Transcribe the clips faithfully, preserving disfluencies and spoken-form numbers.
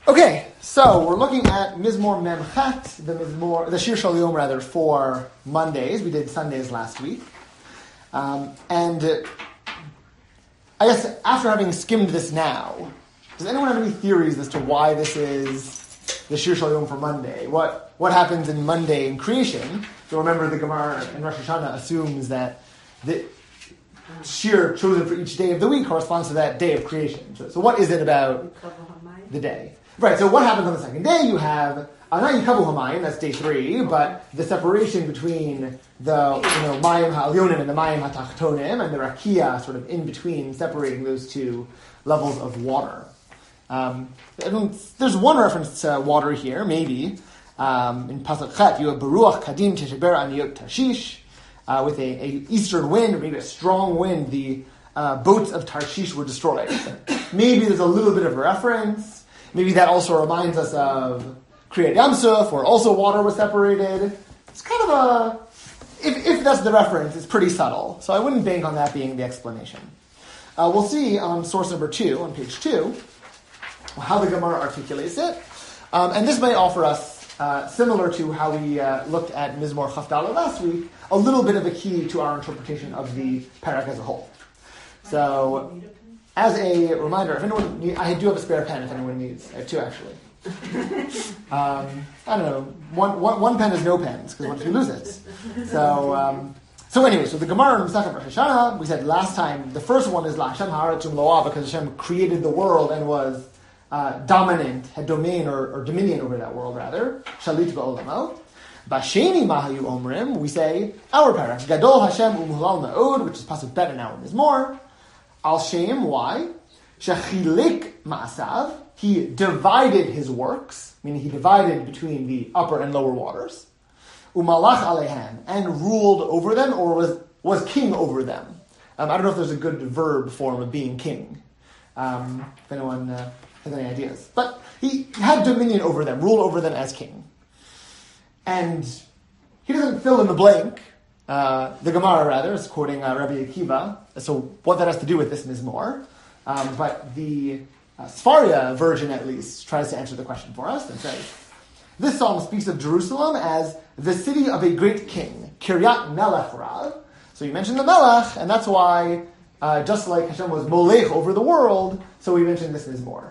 Okay, so we're looking at Mizmor Memchat, the Mizmor, the Shir Shal Yom rather, for Mondays. We did Sundays last week. Um, and uh, I guess after having skimmed this now, does anyone have any theories as to why this is the Shir Shal Yom for Monday? What what happens in Monday in creation? So remember the Gemara in Rosh Hashanah assumes that the Shir chosen for each day of the week corresponds to that day of creation. So, so what is it about the day? Right, so what happens on the second day? You have, uh, not Yikavu Hamayim, that's day three, but the separation between the, you know, Mayim Ha'alyonim and the Mayim Ha'tachtonim, and the Rakia sort of in between, separating those two levels of water. Um, there's one reference to water here, maybe. Um, in Pasuk Chet, you have Baruch Kadim Tesheber Aniyot Tarshish, uh, with a, a eastern wind, or maybe a strong wind, the uh, boats of Tarshish were destroyed. Maybe there's a little bit of a reference. Maybe that also reminds us of Kriyat Yamsuf, where also water was separated. It's kind of a, if, if that's the reference, it's pretty subtle. So I wouldn't bank on that being the explanation. Uh, we'll see on source number two, on page two, how the Gemara articulates it. Um, and this may offer us, uh, similar to how we uh, looked at Mizmor Chavdala last week, a little bit of a key to our interpretation of the parak as a whole. So, as a reminder, if anyone need, I do have a spare pen if anyone needs. I have two actually. Um, I don't know. One, one, one pen is no pens because what if you lose it? So, um, so anyway, so the Gemara in Masechet Rosh Hashanah, we said last time, the first one is La Hashem Ha'aretz U'Mloah, because Hashem created the world and was uh, dominant, had domain or, or dominion over that world rather. Shalit Ba'olamo. Basheni Mahayu Omrim, we say our parak Gadol Hashem U'Muhlal Ma'od, which is pasuk bet in our Mizmor. Al Shem, why? Shechilik Ma'asav, he divided his works, meaning he divided between the upper and lower waters. Umalach Alehem, and ruled over them, or was was king over them. Um, I don't know if there's a good verb form of being king. Um, if anyone uh, has any ideas. But he had dominion over them, ruled over them as king. And he doesn't fill in the blank. Uh, the Gemara, rather, is quoting uh, Rabbi Akiva. So what that has to do with this Mizmor. Um, but the uh, Sfaria version, at least, tries to answer the question for us and says, this psalm speaks of Jerusalem as the city of a great king, Kiryat Melech Rav. So you mentioned the Melech, and that's why, uh, just like Hashem was Molech over the world, so we mentioned this Mizmor.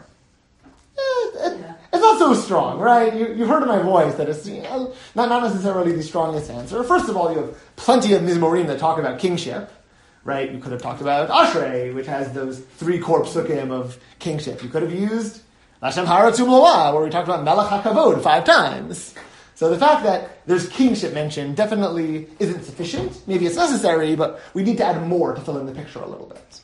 Eh, it, It's not so strong, right? You, you've heard in my voice that it's, you know, not, not necessarily the strongest answer. First of all, you have plenty of Mizmorim that talk about kingship, right? You could have talked about Ashrei, which has those three core psukim of kingship. You could have used Lashem Ha'aretz U'Mloah, where we talked about Melech HaKavod five times. So the fact that there's kingship mentioned definitely isn't sufficient. Maybe it's necessary, but we need to add more to fill in the picture a little bit.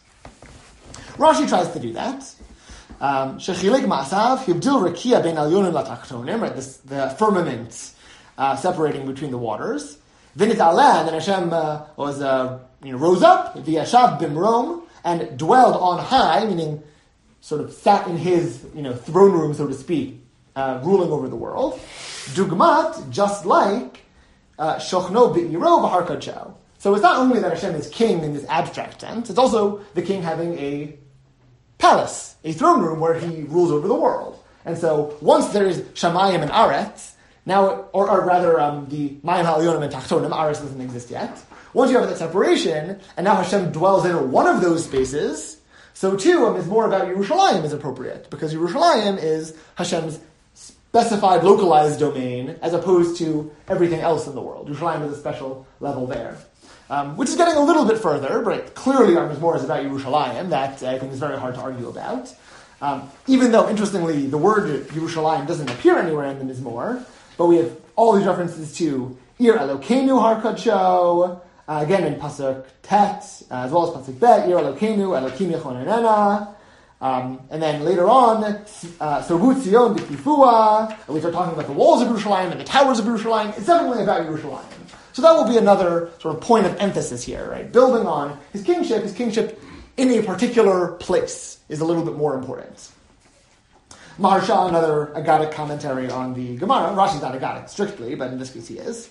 Rashi tries to do that. Shechilik Ma'asav, Hibdil Rakia Ben Alyonim Latachtonim, right, this, the firmament uh, separating between the waters. Vinit Allah, and then Hashem uh, was, uh, you know, rose up, V'yashav Bimrom, and dwelled on high, meaning sort of sat in his, you know, throne room, so to speak, uh, ruling over the world. Dugmat, just like Shochno B'iro B'Har Kodesh. So it's not only that Hashem is king in this abstract sense, it's also the king having a palace, a throne room where he rules over the world. And so once there is Shamayim and Aretz, now, or, or rather um, the Mayim Ha'alyonim and Tachtonim, Aretz doesn't exist yet. Once you have that separation, and now Hashem dwells in one of those spaces, so too um, is more about Yerushalayim is appropriate, because Yerushalayim is Hashem's specified, localized domain, as opposed to everything else in the world. Yerushalayim is a special level there. Um, which is getting a little bit further, but clearly our Mizmor is about Yerushalayim. That I think is very hard to argue about. Um, even though, interestingly, the word Yerushalayim doesn't appear anywhere in the Mizmor, but we have all these references to Ir Elokeinu Har Kodesh, uh, again in Pasuk Tet, uh, as well as Pasuk Bet, Ir Elokeinu, Elokim Yechonenena, um, and then later on, Sorbu Tzion B'Kifua, and we start talking about the walls of Yerushalayim and the towers of Yerushalayim. It's definitely about Yerushalayim. So that will be another sort of point of emphasis here, right? Building on his kingship, his kingship in a particular place is a little bit more important. Maharsha, another Agadic commentary on the Gemara, Rashi's not Agadic strictly, but in this case he is,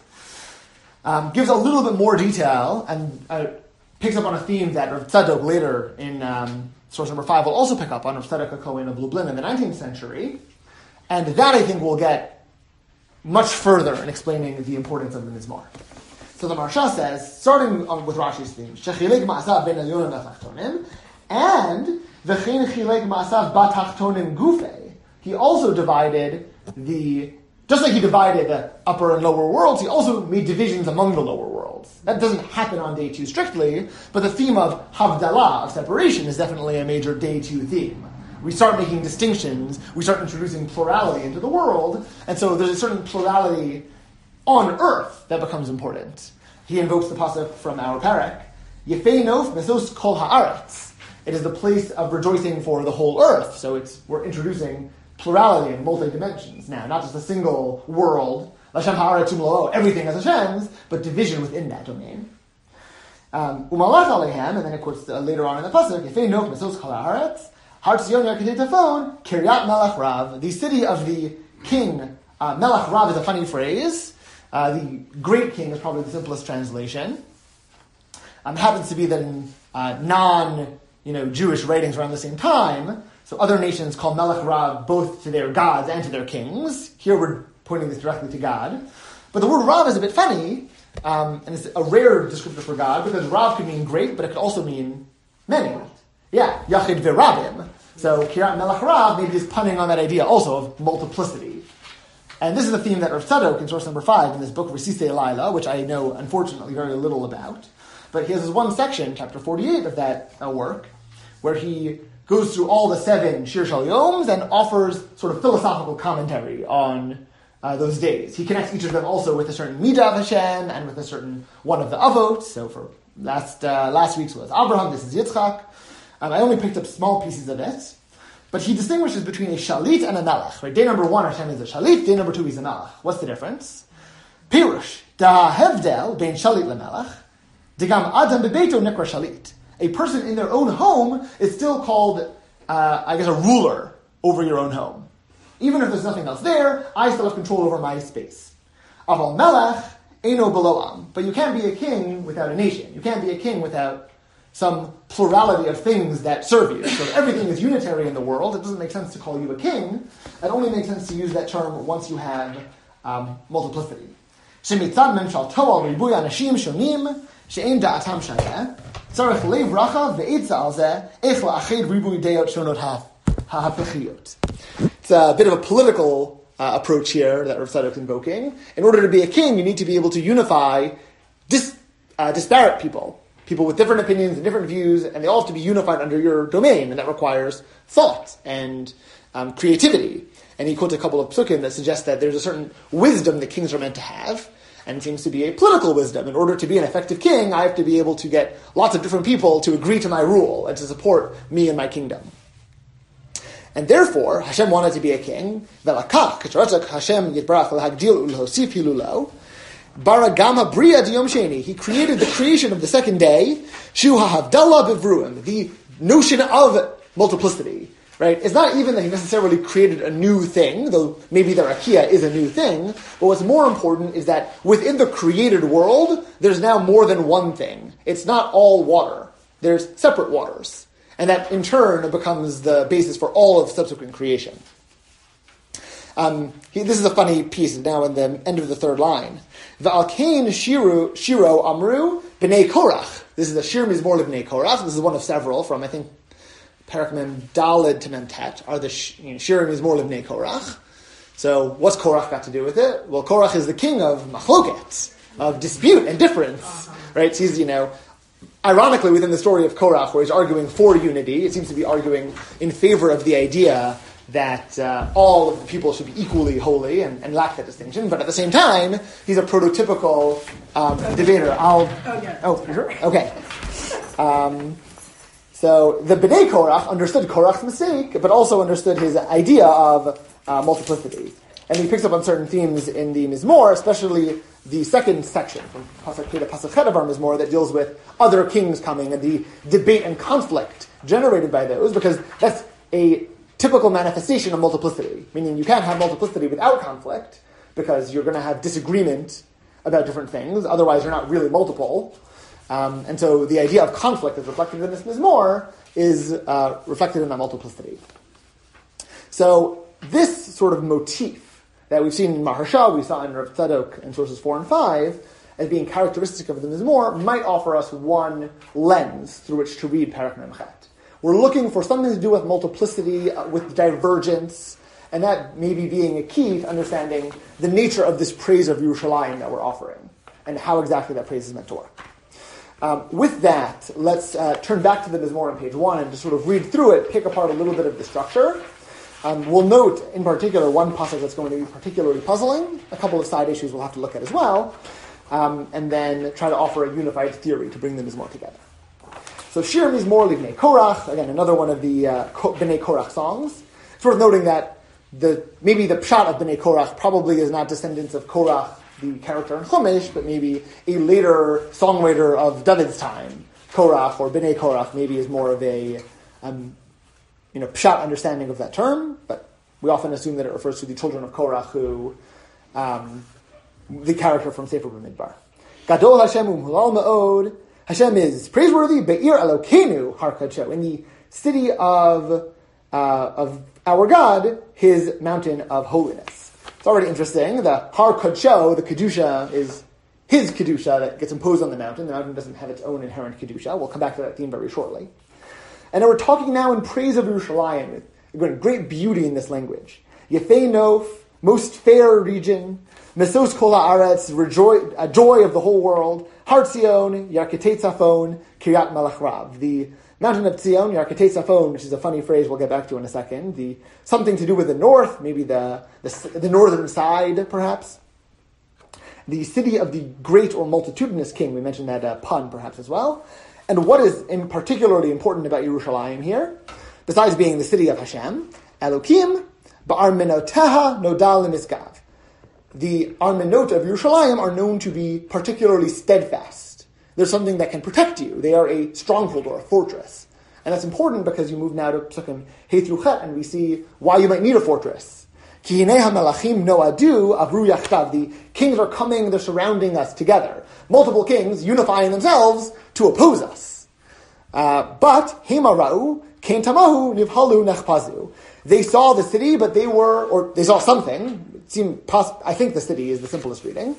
um, gives a little bit more detail and uh, picks up on a theme that Rav Tzadok later in um, source number five will also pick up on, Rav Tzadok HaKohen of Lublin in the nineteenth century. And that, I think, will get much further in explaining the importance of the Mizmor. So the Maharsha says, starting with Rashi's theme, Shechilek ma'asav ben elyonim v'tachtonim, and v'chein chilek ma'asav b'tachtonim gufei. He also divided the, just like he divided the upper and lower worlds, he also made divisions among the lower worlds. That doesn't happen on day two strictly, but the theme of Havdalah, of separation, is definitely a major day two theme. We start making distinctions, we start introducing plurality into the world, and so there's a certain plurality on earth that becomes important. He invokes the pasuk from our parak, Yefei nof mesos kol haaretz. It is the place of rejoicing for the whole earth. So it's we're introducing plurality in multi-dimensions now, not just a single world, Lashem haaretz umlo, everything as Hashem's, but division within that domain. Um, Umalach alehem, and then it quotes uh, later on in the pasuk, Yefei nof mesos kol haaretz, Har Tzion Yarkei Tefon, Kiryat Melech Rav, the city of the king. Uh, Melech Rav is a funny phrase. Uh, the great king is probably the simplest translation. Um, it happens to be that in uh, non, you know, Jewish writings around the same time, so other nations call Melech Rav both to their gods and to their kings. Here we're pointing this directly to God. But the word Rav is a bit funny, um, and it's a rare descriptor for God, because Rav could mean great, but it could also mean many. Yeah, Yachid V'Rabim. So Kiryat Melech Rav maybe is punning on that idea also of multiplicity. And this is a theme that Rav Tzadok in source number five in this book, Resisei Laila, which I know, unfortunately, very little about. But he has this one section, chapter forty-eight of that uh, work, where he goes through all the seven Shir Shal Yoms and offers sort of philosophical commentary on uh, those days. He connects each of them also with a certain Midah of Hashem and with a certain one of the Avot. So for last uh, last week's was Abraham, this is Yitzchak. Um, I only picked up small pieces of it. But he distinguishes between a shalit and a melech. Right? Day number one, Hashem is a shalit. Day number two, he's a melech. What's the difference? Pirush. Da hevdel bein shalit lemelech. Degam adam bebeito nikra shalit. A person in their own home is still called, uh, I guess, a ruler over your own home. Even if there's nothing else there, I still have control over my space. Aval melech eino beloam. But you can't be a king without a nation. You can't be a king without some plurality of things that serve you. So if everything is unitary in the world, it doesn't make sense to call you a king. It only makes sense to use that term once you have um, multiplicity. Shemitzad memshal toal ribuy anashim shonim she'ein da'atam shayeh tzarech lev rachav ve'etza al zeh ech la'ached ribuy deot shonot ha'hapechiyot. It's a bit of a political uh, approach here that Rav Tzadok is invoking. In order to be a king, you need to be able to unify dis, uh, disparate people. People with different opinions and different views, and they all have to be unified under your domain, and that requires thought and um, creativity. And he quotes a couple of psukim that suggest that there's a certain wisdom that kings are meant to have, and it seems to be a political wisdom. In order to be an effective king, I have to be able to get lots of different people to agree to my rule and to support me and my kingdom. And therefore, Hashem wanted to be a king. Velakach, k'sharatzak Hashem yitbarach l'hagdil ul'hosif hilulo. Baragama Bria Diyom Sheni. He created the creation of the second day. Shu ha'havdalah bivruim. The notion of multiplicity, right? It's not even that he necessarily created a new thing, though maybe the rakia is a new thing. But what's more important is that within the created world, there's now more than one thing. It's not all water. There's separate waters. And that in turn becomes the basis for all of subsequent creation. Um, he, this is a funny piece now in the end of the third line. V'alkein shiru shiro amru b'nei Korach. This is a shir mizmor b'nei Korach. This is one of several from, I think, Parak Mem Daled to Mem Tet are the sh, you know, shir mizmor b'nei Korach. So what's Korach got to do with it? Well, Korach is the king of machloket, of dispute and difference, right? So he's, you know, ironically within the story of Korach, where he's arguing for unity, it seems to be arguing in favor of the idea that uh, all of the people should be equally holy and, and lack that distinction, but at the same time, he's a prototypical um, debater. I'll, oh, yeah. oh, you sure? Okay. Um, so the B'nai Korach understood Korach's mistake, but also understood his idea of uh, multiplicity. And he picks up on certain themes in the Mizmor, especially the second section from Pasuk to Pasuk Chet of our Mizmor that deals with other kings coming and the debate and conflict generated by those, because that's a typical manifestation of multiplicity, meaning you can't have multiplicity without conflict, because you're going to have disagreement about different things, otherwise you're not really multiple. Um, and so the idea of conflict as reflected in this Mizmor is uh, reflected in that multiplicity. So this sort of motif that we've seen in Maharsha, we saw in Rav Tzadok in sources four and five, as being characteristic of the Mizmor, might offer us one lens through which to read Parak Memchet. We're looking for something to do with multiplicity, uh, with divergence, and that maybe being a key to understanding the nature of this praise of Yerushalayim that we're offering, and how exactly that praise is meant to work. Um, with that, let's uh, turn back to the Mizmor on page one and just sort of read through it, pick apart a little bit of the structure. Um, we'll note, in particular, one passage that's going to be particularly puzzling, a couple of side issues we'll have to look at as well, um, and then try to offer a unified theory to bring the Mizmor together. So Shir Mizmor Livnei Korach, again, another one of the uh, Bnei Korach songs. It's worth noting that the maybe the pshat of Bnei Korach probably is not descendants of Korach, the character in Chumash, but maybe a later songwriter of David's time. Korach or Bnei Korach maybe is more of a um, you know pshat understanding of that term, but we often assume that it refers to the children of Korach, who um, the character from Sefer B'Midbar. Gadol Hashem u'mhulal ma'od. Hashem is praiseworthy, Be'ir Elokeinu Har Kadsho, in the city of uh, of our God, his mountain of holiness. It's already interesting. The Har Kadsho, the Kedusha, is his Kedusha that gets imposed on the mountain. The mountain doesn't have its own inherent Kedusha. We'll come back to that theme very shortly. And we're talking now in praise of Yerushalayim. Again, great beauty in this language. Yefei Nof, most fair region. Mesos Kol Haaretz, rejoice, a joy of the whole world. Har Tzion, Yarketei Tzafon, Kiryat Melech Rav. The mountain of Tzion, Yarketei Tzafon, which is a funny phrase we'll get back to in a second. The something to do with the north, maybe the, the, the northern side, perhaps. The city of the great or multitudinous king. We mentioned that uh, pun, perhaps, as well. And what is in particularly important about Yerushalayim here, besides being the city of Hashem, Elokim, Ba'ar Menoteha Nodal Mizgav. The Armenot of Yerushalayim are known to be particularly steadfast. There's something that can protect you. They are a stronghold or a fortress. And that's important because you move now to Psukim Hey through Chet, and we see why you might need a fortress. Ki hinei hamelachim noadu avru yachtav. The kings are coming, they're surrounding us together. Multiple kings unifying themselves to oppose us. Uh, but, Hemarau, Kain Tamahu, Nivhalu Nechpazu. They saw the city, but they were, or they saw something. It seemed poss- I think the city is the simplest reading.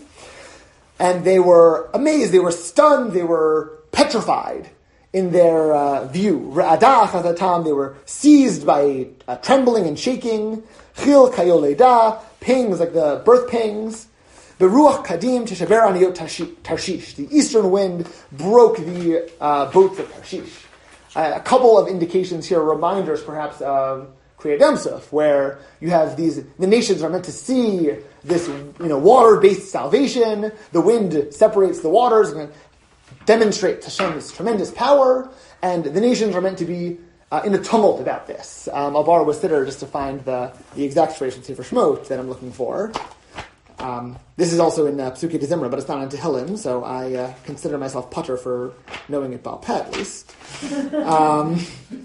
And they were amazed, they were stunned, they were petrified in their uh, view. Re'adach at the time, they were seized by uh, trembling and shaking. Chil kayoleda, pangs like the birth pangs. Beruach kadim teshaber aniyot Tarshish. The eastern wind broke the uh, boats of Tarshish. Uh, a couple of indications here, reminders perhaps of Kriyat Yamsuf, where you have these, the nations are meant to see this, you know, water-based salvation. The wind separates the waters and demonstrates Hashem's tremendous power, and the nations are meant to be uh, in a tumult about this. Um, I'll borrow a sitter just to find the, the exact phrase from Sefer Shemot that I'm looking for. Um, this is also in uh, Psukei Zimra, but it's not in Tehillim, so I uh, consider myself putter for knowing it Baal Peh, at least. Um,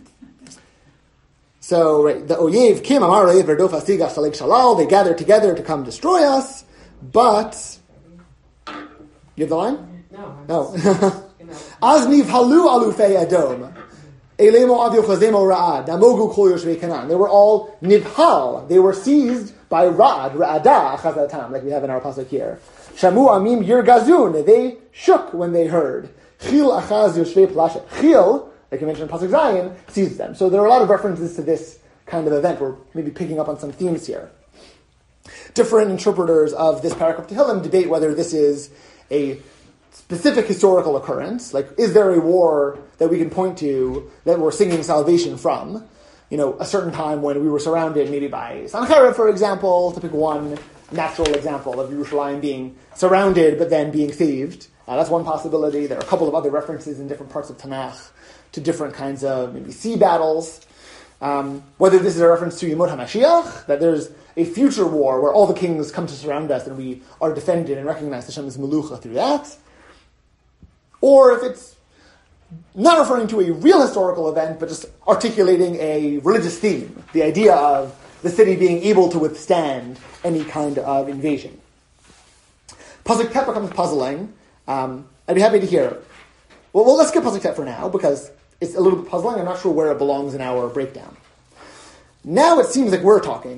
so, right, the Oyev Kim Amar Oyev Verdof Asiga Chalek Shalal, they gather together to come destroy us, but... You have the line? No. No. Az nivhalu alufei Edom. Elemo avio chazemo ra'ad. Damogu kol yoshvei Canaan. They were all nivhal. They were seized by Ra'ad, Ra'adah, Chazatam, like we have in our pasuk here. Shamu amim yirgazun. They shook when they heard. Chil achaz yoshvei plashet. Chil, like you mentioned in pasuk Zayin, seized them. So there are a lot of references to this kind of event. We're maybe picking up on some themes here. Different interpreters of this parak of Tehillim debate whether this is a specific historical occurrence, like is there a war that we can point to that we're singing salvation from? You know, a certain time when we were surrounded maybe by Sancherib, for example, to pick one natural example of Yerushalayim being surrounded but then being saved. Uh, that's one possibility. There are a couple of other references in different parts of Tanakh to different kinds of maybe sea battles. Um, whether this is a reference to Yemot HaMashiach, that there's a future war where all the kings come to surround us and we are defended and recognize Hashem's Melucha through that. Or if it's not referring to a real historical event, but just articulating a religious theme, the idea of the city being able to withstand any kind of invasion. Pasuk Tet becomes puzzling. Um, I'd be happy to hear. Well, well, let's skip Pasuk Tet for now, because it's a little bit puzzling. I'm not sure where it belongs in our breakdown. Now it seems like we're talking.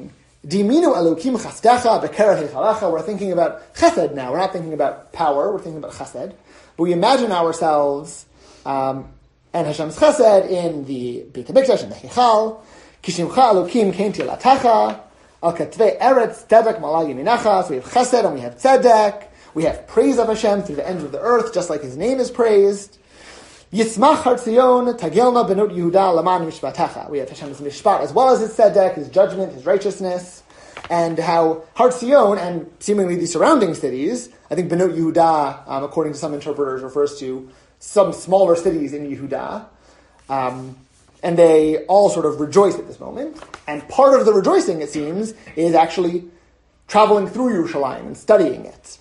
Diminu Elokim Chastecha Bekereh Heichalecha. We're thinking about chesed now. We're not thinking about power. We're thinking about chesed. But we imagine ourselves um, and Hashem's chesed in the Beit HaMikdash, in the Heichal. Kishimcha Elokim Kein Tilatacha. Al Katvei Eretz Tzedek Malay Yaminacha. So we have chesed and we have tzedek. We have praise of Hashem through the ends of the earth, just like His name is praised. Yitzmach Har Tzion Tagelna Benot Yehuda Laman Mishpatecha. We have Hashem's mishpat as well as His tzedek, His judgment, His righteousness, and how Har Tzion and seemingly the surrounding cities, I think Benot Yehuda, um, according to some interpreters, refers to some smaller cities in Yehuda, um, and they all sort of rejoice at this moment. And part of the rejoicing, it seems, is actually traveling through Yerushalayim and studying it.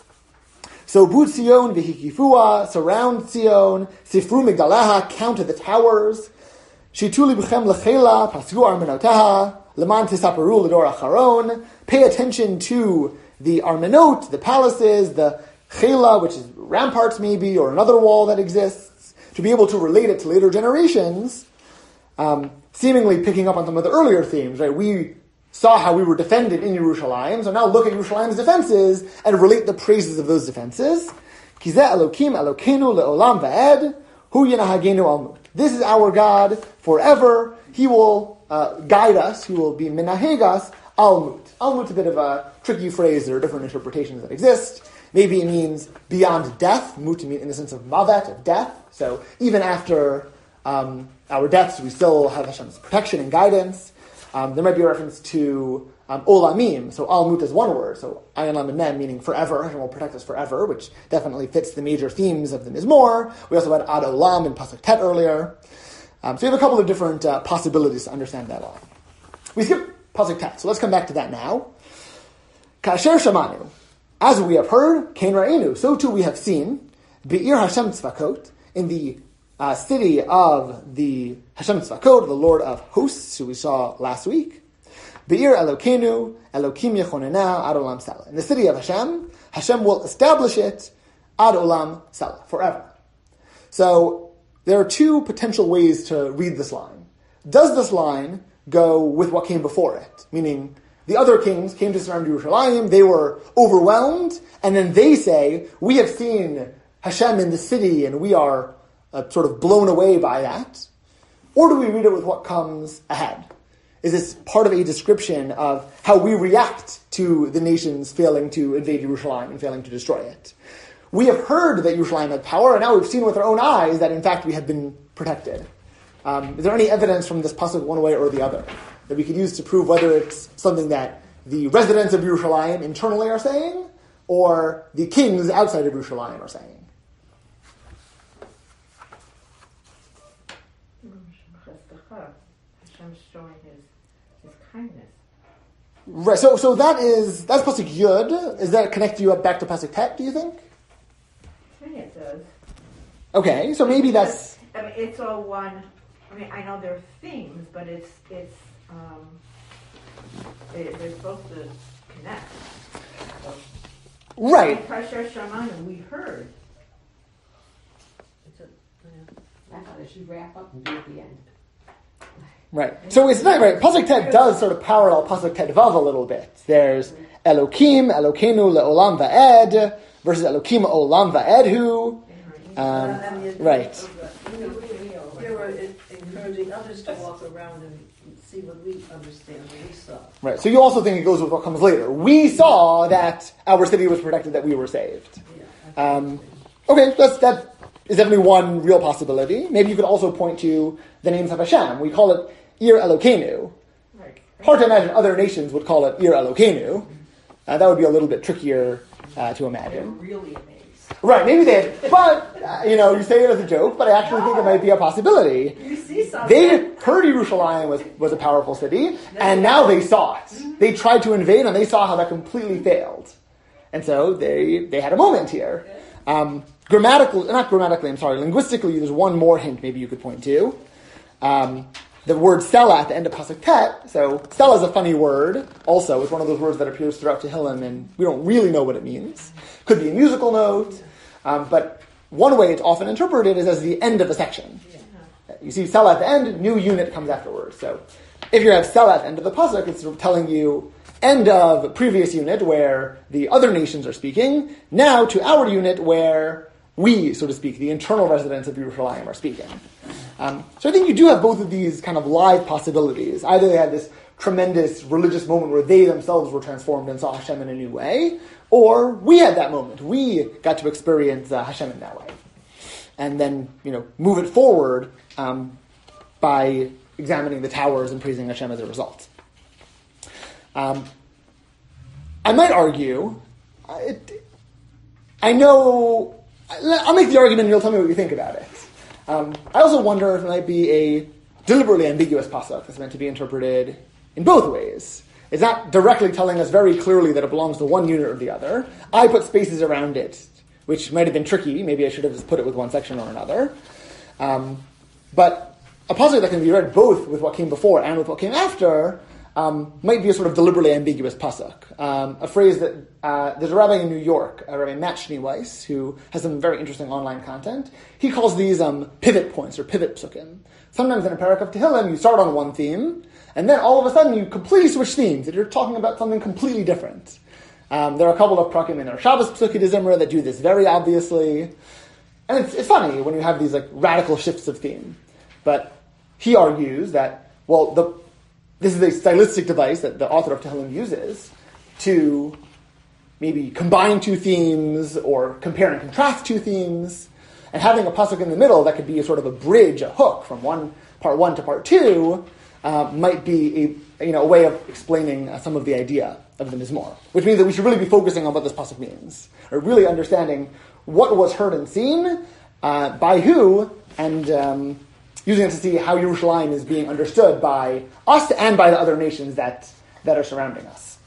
So, Bu Tzion v'hikifua, surround Tzion, Sifru Migdaleha, count the towers, Shituli b'chem lechela, Pasgu armenoteha, Leman tisaperu l'dor acharon, pay attention to the armenot, the palaces, the chela, which is ramparts maybe, or another wall that exists, to be able to relate it to later generations, um, seemingly picking up on some of the earlier themes, right? We saw how we were defended in Yerushalayim, so now look at Yerushalayim's defenses and relate the praises of those defenses. Kizeh Elokim Elokeinu le'olam va'ed, hu yenahagenu almut. This is our God forever. He will uh, guide us. He will be menaheg us almut. Almut, a bit of a tricky phrase. There are different interpretations that exist. Maybe it means beyond death. Mut mean in the sense of mavet, of death. So even after um, our deaths, we still have Hashem's protection and guidance. Um, there might be a reference to um, olamim, so almut is one word, so ayin lam and mem, meaning forever, Hashem will protect us forever, which definitely fits the major themes of the Mizmor. We also had ad olam in Pasuk Tet earlier. Um, so we have a couple of different uh, possibilities to understand that line. We skip Pasuk Tet, so let's come back to that now. Kasher shamanu, as we have heard, kein ra'inu, so too we have seen, be'ir Hashem tzvakot, in the Uh, city of the Hashem Tzvakot, the Lord of Hosts, who we saw last week. Be'ir Elokeinu, Elokim Yechonena, Ad Olam Sela. In the city of Hashem, Hashem will establish it, Ad Olam Sela, forever. So, there are two potential ways to read this line. Does this line go with what came before it? Meaning, the other kings came to surround Yerushalayim, they were overwhelmed, and then they say, we have seen Hashem in the city, and we are Uh, sort of blown away by that? Or do we read it with what comes ahead? Is this part of a description of how we react to the nations failing to invade Yerushalayim and failing to destroy it? We have heard that Yerushalayim had power, and now we've seen with our own eyes that in fact we have been protected. Um, is there any evidence from this pasuk one way or the other that we could use to prove whether it's something that the residents of Yerushalayim internally are saying, or the kings outside of Yerushalayim are saying? Hashem's showing his, his kindness. Right, so so that is, that's Pasuk Yud. Does that connect you up back to Pasuk Tet, do you think? I think it does. Okay, so maybe that's... I mean, it's all one, I mean, I know there are themes, but it's, it's, um, they, they're supposed to connect. So, right. Kasher Shamanu, we heard. It's a, I thought it should wrap up and be at the end. Right. So it's not right. Pasuk Tet does sort of parallel Pasuk Tet Vav a little bit. There's Elokim, Elokeinu le'olam va'ed, versus Elokim olam va'edhu. Um, right. They were encouraging others to walk around and see what we understand, what we saw. Right. So you also think it goes with what comes later. We saw that our city was protected, that we were saved. Um, okay, that's, that is definitely one real possibility. Maybe you could also point to the names of Hashem. We call it Ir Elokeinu. Right. Hard to imagine other nations would call it Ir Elokeinu. Uh, that would be a little bit trickier uh, to imagine. They're really amazed. Right, maybe they, but, uh, you know, you say it as a joke, but I actually think it might be a possibility. You see something. They heard Yerushalayim was, was a powerful city, and now they saw it. They tried to invade, and they saw how that completely failed. And so they they had a moment here. Um, grammatically, not grammatically, I'm sorry, linguistically, there's one more hint maybe you could point to. Um, the word Stella at the end of Pasuk Tet, so Stella is a funny word, also. It's one of those words that appears throughout Tehillim, and we don't really know what it means. Could be a musical note, um, but one way it's often interpreted is as the end of a section. You see Stella at the end, new unit comes afterwards. So if you have Sela at the end of the pasuk, it's telling you end of previous unit where the other nations are speaking, now to our unit where we, so to speak, the internal residents of Yerushalayim are speaking. Um, so I think you do have both of these kind of live possibilities. Either they had this tremendous religious moment where they themselves were transformed and saw Hashem in a new way, or we had that moment. We got to experience uh, Hashem in that way. And then, you know, move it forward um, by examining the towers and praising Hashem as a result. Um, I might argue, uh, it, I know, I'll make the argument and you'll tell me what you think about it. Um, I also wonder if it might be a deliberately ambiguous pasuk that's meant to be interpreted in both ways. It's not directly telling us very clearly that it belongs to one unit or the other. I put spaces around it, which might have been tricky. Maybe I should have just put it with one section or another. Um, but a pasuk that can be read both with what came before and with what came after um, might be a sort of deliberately ambiguous pasuk. Um, a phrase that uh, there's a rabbi in New York, a Rabbi Matt Schneeweiss, who has some very interesting online content. He calls these um, pivot points or pivot psukim. Sometimes in a parak of Tehillim, you start on one theme, and then all of a sudden you completely switch themes, and you're talking about something completely different. Um, there are a couple of prakim in our Shabbos Psuki de Zimra that do this very obviously. And it's, it's funny when you have these like radical shifts of theme. But he argues that, well, the, this is a stylistic device that the author of Tehillim uses to maybe combine two themes or compare and contrast two themes. And having a pasuk in the middle that could be a sort of a bridge, a hook from one part one to part two, uh, might be a you know a way of explaining uh, some of the idea of the Mizmor, which means that we should really be focusing on what this pasuk means, or really understanding what was heard and seen uh, by who, and um, using it to see how Yerushalayim is being understood by us and by the other nations that that are surrounding us.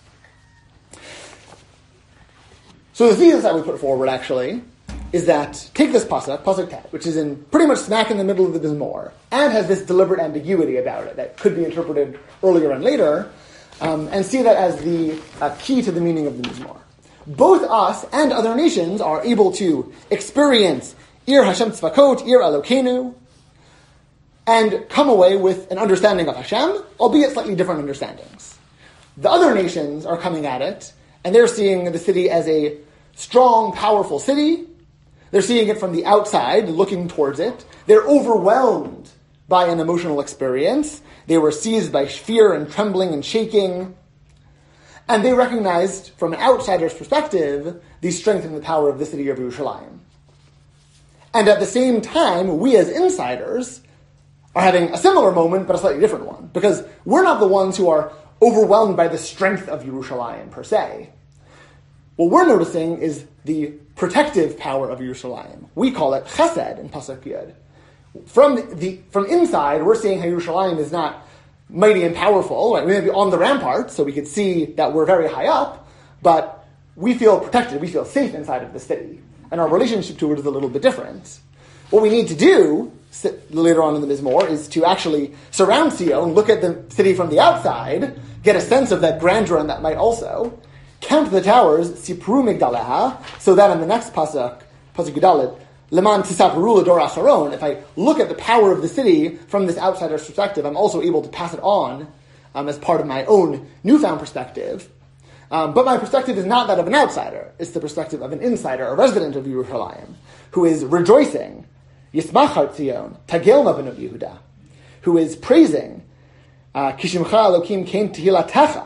So the thesis I would put forward actually is that, take this pasuk, pasuk tet, which is in pretty much smack in the middle of the Mizmor, and has this deliberate ambiguity about it that could be interpreted earlier and later, um, and see that as the uh, key to the meaning of the Mizmor. Both us and other nations are able to experience Ir Hashem Tzvakot, Ir Elokeinu, and come away with an understanding of Hashem, albeit slightly different understandings. The other nations are coming at it, and they're seeing the city as a strong, powerful city. They're seeing it from the outside, looking towards it. They're overwhelmed by an emotional experience. They were seized by fear and trembling and shaking. And they recognized, from an outsider's perspective, the strength and the power of the city of Yerushalayim. And at the same time, we as insiders are having a similar moment, but a slightly different one. Because we're not the ones who are overwhelmed by the strength of Yerushalayim, per se. What we're noticing is the protective power of Yerushalayim. We call it chesed in Pasuk Yud. From the, the from inside, we're seeing how Yerushalayim is not mighty and powerful. Right? We may be on the ramparts, so we can see that we're very high up, but we feel protected, we feel safe inside of the city. And our relationship to it is a little bit different. What we need to do later on in the Mizmor is to actually surround Sion, look at the city from the outside, get a sense of that grandeur and that might also, count the towers, sipru migdaleha, so that in the next pasuk, pasuk Yudalit, leman tisapru l'dor acharon, if I look at the power of the city from this outsider's perspective, I'm also able to pass it on um, as part of my own newfound perspective. Um, but my perspective is not that of an outsider. It's the perspective of an insider, a resident of Yerushalayim, who is rejoicing, Yismach har Tzion, tagelna b'not Yehuda, who is praising, uh, Kishimcha Elokim came tehilatecha,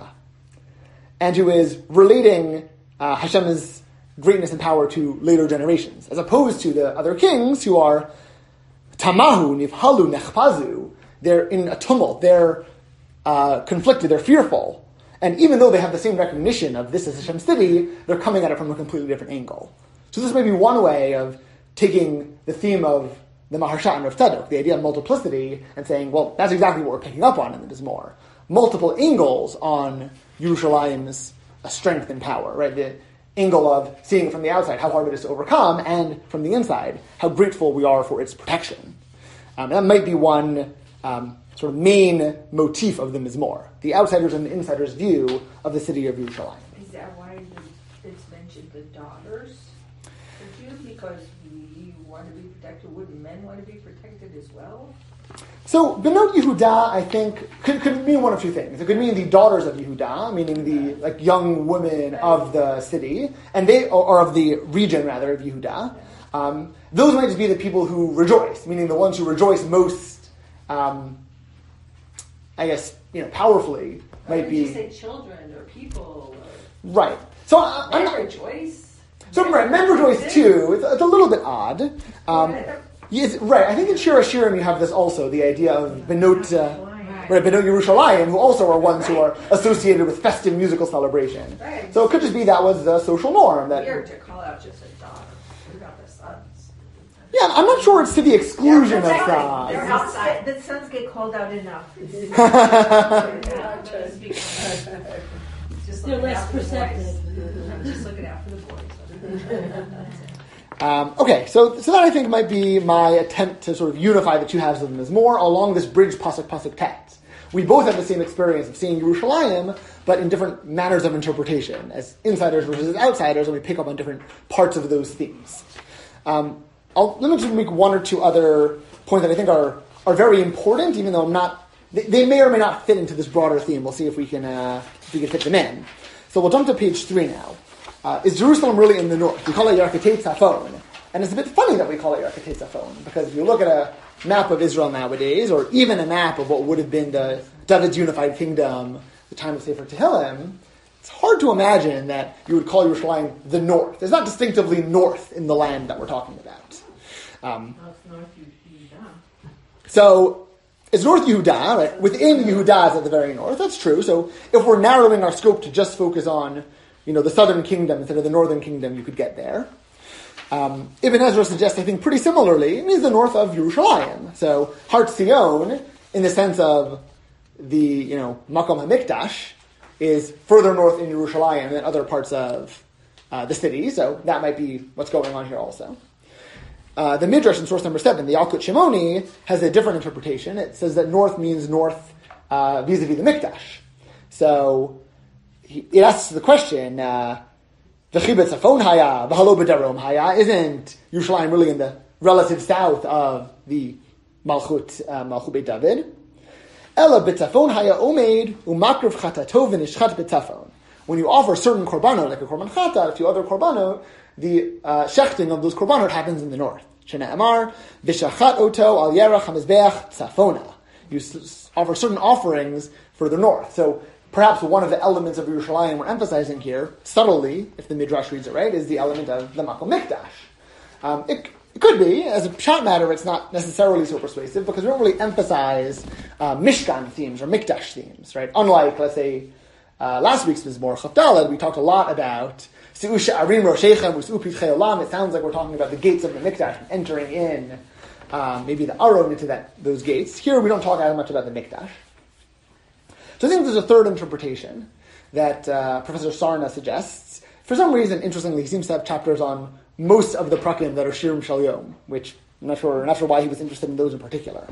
and who is relating uh, Hashem's greatness and power to later generations, as opposed to the other kings who are tamahu, nivhalu, nechpazu. They're in a tumult, they're uh, conflicted, they're fearful. And even though they have the same recognition of this as Hashem's city, they're coming at it from a completely different angle. So this may be one way of taking the theme of the Maharsha and Rav Tzadok, the idea of multiplicity, and saying, well, that's exactly what we're picking up on in the Mizmor. Multiple angles on Yerushalayim's strength and power, right? The angle of seeing from the outside how hard it is to overcome, and from the inside how grateful we are for its protection. Um, that might be one um, sort of main motif of the Mizmor, the outsiders and the insiders' view of the city of Yerushalayim. Is that why it's mentioned the daughters of Jews? Because we want to be protected. Wouldn't men want to be protected as well? So, Benot Yehuda, I think, could, could mean one of two things. It could mean the daughters of Yehuda, meaning the like young women of the city, and they or, or of the region rather of Yehuda. Um, those might just be the people who rejoice, meaning the ones who rejoice most. Um, I guess you know powerfully Or might you be just say children or people or right. So I, I'm men not, rejoice. so right, men rejoice too. It's, it's a little bit odd. Um, yes, right. I think in Shir Hashirim you have this also, the idea of Benot, uh, right, Benot Yerushalayim, who also are ones who are associated with festive musical celebration. Right. So it could just be that was the social norm. That Weird to call out just a daughter. What about the sons? yeah, I'm not sure it's to the exclusion of Exactly. sons. The sons get- The sons get called out enough. Just They're looking less out for the boys. perceptive. I'm just looking out for the boys. Um, okay, so so that I think might be my attempt to sort of unify the two halves of the Mizmor along this bridge pasuk pasuk text. We both have the same experience of seeing Yerushalayim, but in different manners of interpretation, as insiders versus outsiders, and we pick up on different parts of those themes. Um, I'll, let me just make one or two other points that I think are are very important, even though I'm not. They, they may or may not fit into this broader theme. We'll see if we can uh, if we can fit them in. So we'll jump to page three now. Uh, is Jerusalem really in the north? We call it Yarkatei Tzafon. And it's a bit funny that we call it Yarkatei Tzafon, because if you look at a map of Israel nowadays, or even a map of what would have been the David's unified kingdom, the time of Sefer Tehillim, it's hard to imagine that you would call Yerushalayim the north. It's not distinctively north in the land that we're talking about. Um, No, it's North Yehuda. so, it's North Yehuda, right? Within Yehuda is at the very north. That's true. So, if we're narrowing our scope to just focus on, you know, the southern kingdom instead of the northern kingdom, you could get there. Um, Ibn Ezra suggests, I think, pretty similarly, it means the north of Yerushalayim. So, Har Tzion, in the sense of the, you know, Makom HaMikdash, is further north in Yerushalayim than other parts of uh, the city. So, that might be what's going on here also. Uh, the Midrash in source number seven, the Yalkut Shimoni, has a different interpretation. It says that north means north uh, vis-a-vis the Mikdash. So, he, it asks the question, uh, V'chibet Tzafon haya, v'halo b'darom haya, isn't Yerushalayim really in the relative south of the Malchut, uh, Malchut Beit David? Ela b'tzafon haya omeid, u'makriv chatato v'nishchat b'tzafon. When you offer certain korbanot, like a korban chata, a few other korbanot, the uh, shechting of those korbanot happens in the north. Shena Amar, v'shachat oto al yerach hamizbeach tzafona. You s- offer certain offerings for the north. So, perhaps one of the elements of Yerushalayim we're emphasizing here, subtly, if the Midrash reads it right, is the element of the Makom Mikdash. Um, it, it could be, as a pshat matter, it's not necessarily so persuasive, because we don't really emphasize uh, Mishkan themes or Mikdash themes, right? Unlike, let's say, uh, last week's Mizmor Chaf Daled, we talked a lot about Se'u She'arim Roshechem U'Se'u Pitchei Olam. It sounds like we're talking about the gates of the Mikdash, entering in um, maybe the Aron into that those gates. Here we don't talk as much about the Mikdash. So I think there's a third interpretation that uh, Professor Sarna suggests. For some reason, interestingly, he seems to have chapters on most of the prakim that are Shirim Shal Yom, which I'm not sure, I'm not sure why he was interested in those in particular.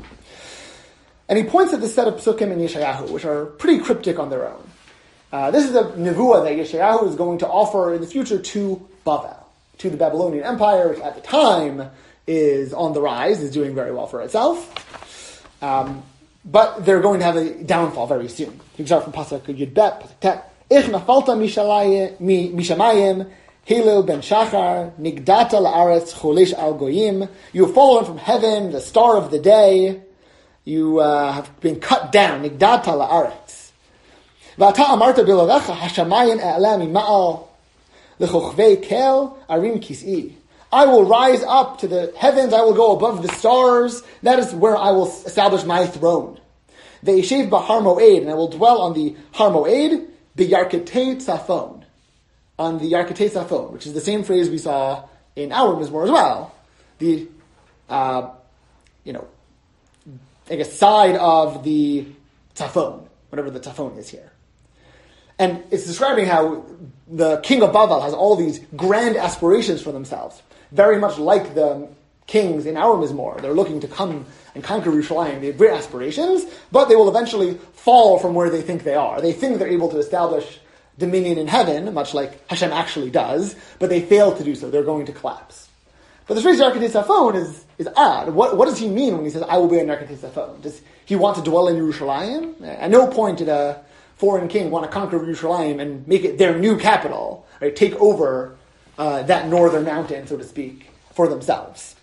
And he points at this set of psukim in Yeshayahu, which are pretty cryptic on their own. Uh, this is a nevuah that Yeshayahu is going to offer in the future to Bavel, to the Babylonian Empire, which at the time is on the rise, is doing very well for itself. Um, But they're going to have a downfall very soon. You can start from Pasuk Yud Bet, Pasuk Tet. Ich nafalta mishamayim, Hillel ben Shachar, Nigdata la'aretz cholesh al goyim. You have fallen from heaven, the star of the day. You uh, have been cut down, Nigdata la'aretz. V'ata amarta bilavecha, hashamayim e'ala mima'al, lechochvei kel arim kis'i. I will rise up to the heavens, I will go above the stars, that is where I will establish my throne. Ve'eshev b'har mo'ed, and I will dwell on the har mo'ed, b'yarketei tzafon, on the yarketei tzafon, which is the same phrase we saw in our Mizmor as well. The, uh, you know, I guess side of the tzafon, whatever the tzafon is here. And it's describing how the king of Bavel has all these grand aspirations for themselves. Very much like the kings in our Mizmor. They're looking to come and conquer Yerushalayim. They have great aspirations, but they will eventually fall from where they think they are. They think they're able to establish dominion in heaven, much like Hashem actually does, but they fail to do so. They're going to collapse. But the phrase Yarkatei Tzafon is, is odd. What, what does he mean when he says, I will be in Yarkatei Tzafon? Does he want to dwell in Yerushalayim? At no point did a foreign king want to conquer Yerushalayim and make it their new capital, right? Take over uh, that northern mountain, so to speak, for themselves.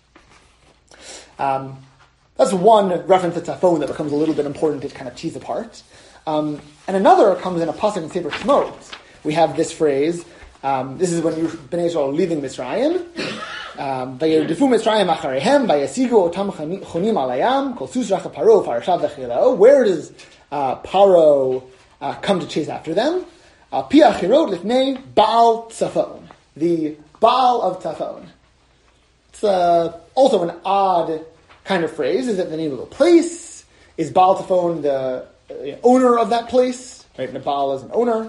Um, that's one reference to Tzafon that becomes a little bit important to kind of tease apart. Um, and another comes in a pasuk in Sefer Shemot. We have this phrase. Um, this is when Bnei Yisrael are leaving Mitzrayim. Vayerdifu Mitzrayim achareihem vayasigu otam chonim alayam kol sus racha paro farashav v'chileo. Where does uh, Paro uh, come to chase after them? Pi achirot lifnei Baal Tzafon, the Baal of Tzafon. It's uh, also an odd kind of phrase. Is it the name of a place? Is Baal Tzafon the uh, owner of that place? Right, and Baal is an owner.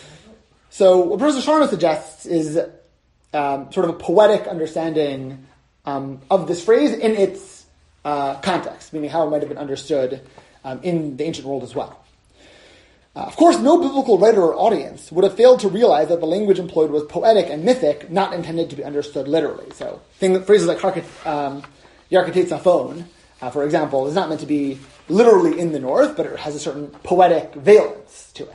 So what Professor Sharma suggests is um, sort of a poetic understanding um, of this phrase in its uh, context, meaning how it might have been understood um, in the ancient world as well. Uh, of course, no biblical writer or audience would have failed to realize that the language employed was poetic and mythic, not intended to be understood literally. So things, phrases like um, Yarkatei Tzafon, uh, for example, is not meant to be literally in the north, but it has a certain poetic valence to it.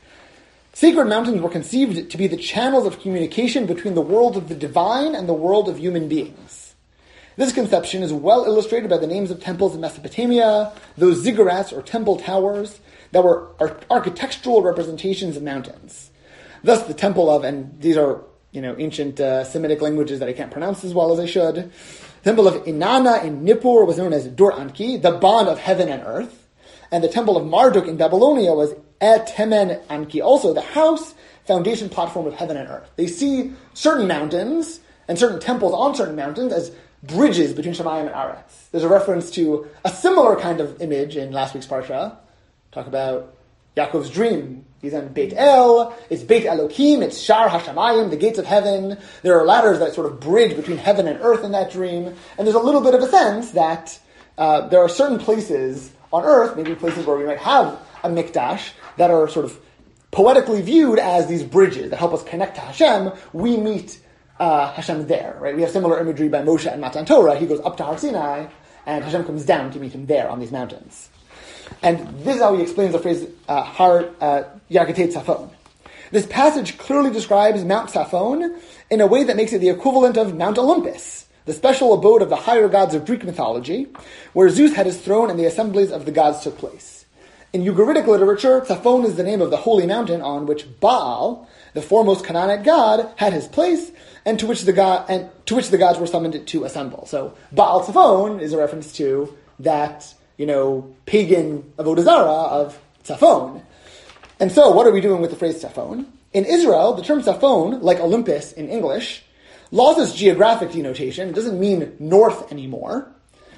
Sacred mountains were conceived to be the channels of communication between the world of the divine and the world of human beings. This conception is well illustrated by the names of temples in Mesopotamia, those ziggurats or temple towers that were architectural representations of mountains. Thus the temple of, and these are you know ancient uh, Semitic languages that I can't pronounce as well as I should, the temple of Inanna in Nippur was known as Dur Anki, the bond of heaven and earth, and the temple of Marduk in Babylonia was Etemen Anki, also the house, foundation platform of heaven and earth. They see certain mountains and certain temples on certain mountains as bridges between Shemayim and Aretz. There's a reference to a similar kind of image in last week's Parsha. Talk about Yaakov's dream. He's on Beit El, it's Beit Elokim, it's Shar HaShamayim, the gates of heaven. There are ladders that sort of bridge between heaven and earth in that dream. And there's a little bit of a sense that uh, there are certain places on earth, maybe places where we might have a mikdash, that are sort of poetically viewed as these bridges that help us connect to Hashem. We meet uh, Hashem there, right? We have similar imagery by Moshe and Matan Torah. He goes up to Har Sinai, and Hashem comes down to meet him there on these mountains. And this is how he explains the phrase uh, Har uh, Yarkatei Tzafon. This passage clearly describes Mount Tzafon in a way that makes it the equivalent of Mount Olympus, the special abode of the higher gods of Greek mythology, where Zeus had his throne and the assemblies of the gods took place. In Ugaritic literature, Tzafon is the name of the holy mountain on which Baal, the foremost Canaanite god, had his place, and to which the god and to which the gods were summoned to assemble. So Baal Tzafon is a reference to that, you know, pagan avodah zarah of Tzafon. And so, what are we doing with the phrase Tzafon? In Israel, the term Tzafon, like Olympus in English, lost its geographic denotation. It doesn't mean north anymore,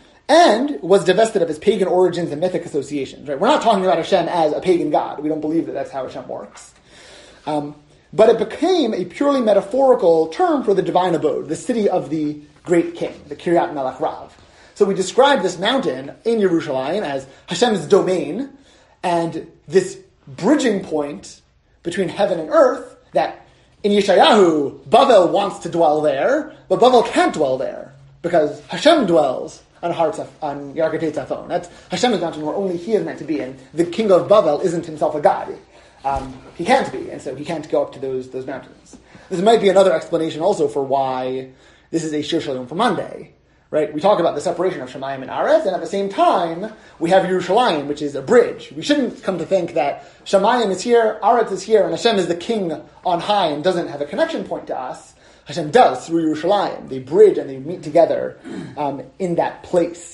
and was divested of its pagan origins and mythic associations. Right? We're not talking about Hashem as a pagan god. We don't believe that that's how Hashem works. Um, but it became a purely metaphorical term for the divine abode, the city of the great king, the Kiryat Melech Rav. So we describe this mountain in Yerushalayim as Hashem's domain, and this bridging point between heaven and earth, that in Yeshayahu, Bavel wants to dwell there, but Bavel can't dwell there, because Hashem dwells on Har Tzaf, on Yarkatei Tzafon. That's Hashem's mountain where only he is meant to be, and the king of Bavel isn't himself a god. Um, he can't be, and so he can't go up to those those mountains. This might be another explanation also for why this is a Shir Shel Yom for Monday. Right? We talk about the separation of Shemayim and Aretz, and at the same time, we have Yerushalayim, which is a bridge. We shouldn't come to think that Shemayim is here, Aretz is here, and Hashem is the king on high and doesn't have a connection point to us. Hashem does through Yerushalayim. They bridge and they meet together um, in that place.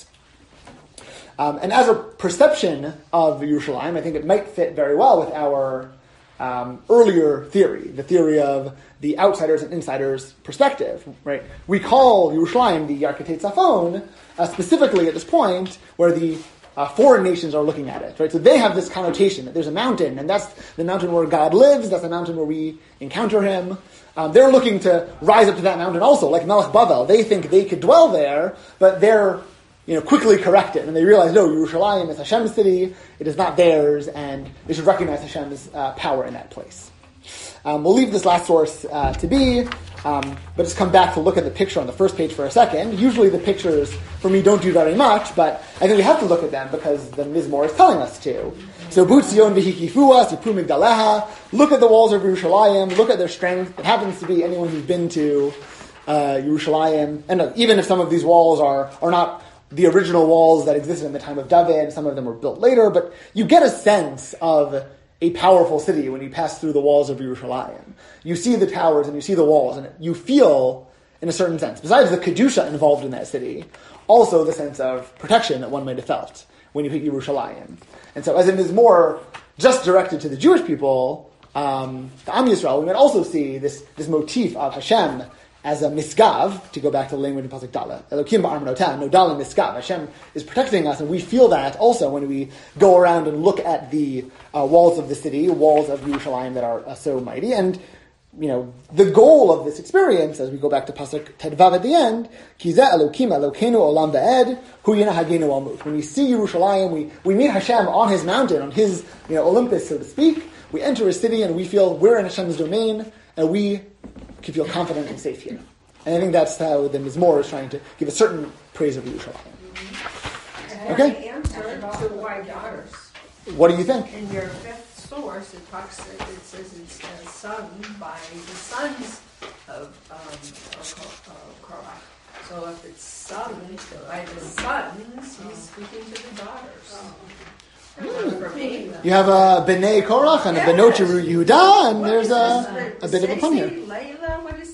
Um, and as a perception of Yerushalayim, I think it might fit very well with our um, earlier theory, the theory of the outsiders and insiders perspective. Right? We call Yerushalayim the Yarkatei Tzafon uh, specifically at this point where the uh, foreign nations are looking at it. Right? So they have this connotation that there's a mountain, and that's the mountain where God lives. That's the mountain where we encounter Him. Um, they're looking to rise up to that mountain also, like Melech Bavel. They think they could dwell there, but they're you know, quickly corrected, and they realize, no, Yerushalayim is Hashem's city, it is not theirs, and they should recognize Hashem's uh, power in that place. Um, we'll leave this last source uh, to be. Um, but just come back to look at the picture on the first page for a second. Usually the pictures, for me, don't do very much, but I think we have to look at them because the Mizmor is telling us to. So, Butzion v'hikifua, Sipu Migdaleha, look at the walls of Yerushalayim, look at their strength. It happens to be anyone who's been to uh, Yerushalayim, and uh, even if some of these walls are, are not the original walls that existed in the time of David, some of them were built later, but you get a sense of a powerful city when you pass through the walls of Yerushalayim. You see the towers and you see the walls, and you feel, in a certain sense, besides the Kedusha involved in that city, also the sense of protection that one might have felt when you hit Yerushalayim. And so as it is more just directed to the Jewish people, um, the Am Yisrael, we might also see this, this motif of Hashem as a misgav, to go back to the language in Pasuk Dalet. Elokim ba'armanotam, nodalim misgav. Hashem is protecting us, and we feel that also when we go around and look at the uh, walls of the city, walls of Yerushalayim that are uh, so mighty. And, you know, the goal of this experience, as we go back to Pasuk Tedvav at the end, Kizeh Elokim Elokeinu Olam Ve'ed, Hu Yina Hagenu Almut. When we see Yerushalayim, we, we meet Hashem on his mountain, on his, you know, Olympus, so to speak. We enter a city and we feel we're in Hashem's domain, and we can feel confident and safe here. And I think that's how the Mizmor is trying to give a certain praise of Yerushalayim. Mm-hmm. Okay? The answer to why daughters. What do you think? In your fifth source, it talks. It says it's uh, sung by the sons of um, of, of Korach. So if it's sung by the sons, he's speaking to the daughters. For me, You have a B'nai Korach and a Benot Yehuda, and there's a, a bit of a pun here. Layla, what is